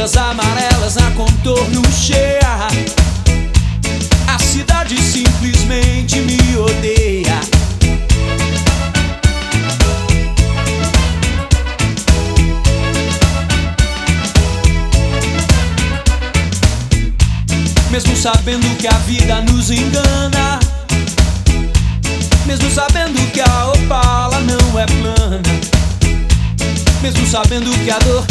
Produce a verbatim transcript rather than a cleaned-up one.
Bandas amarelas na contorno cheia. A cidade simplesmente me odeia. Mesmo sabendo que a vida nos engana,